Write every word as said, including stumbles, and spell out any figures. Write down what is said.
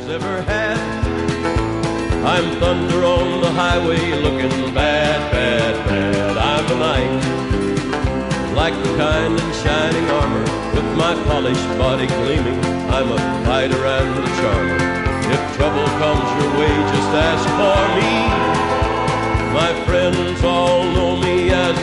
has ever had. I'm thunder on the highway looking bad, bad, bad. I'm a knight, like the kind in shining armor, with my polished body gleaming. I'm a fighter and a charmer. If trouble comes your way, just ask for me. My friends all know me as